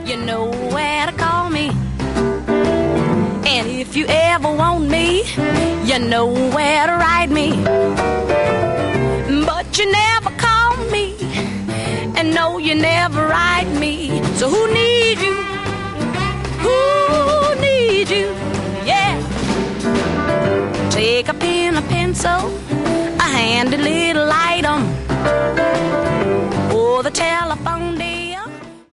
you know where to call me. And if you ever want me, you know where to write me. But you never call me, and no, you never write me. So who needs you? Who needs you? Yeah. Take a pen, a pencil, a handy little item.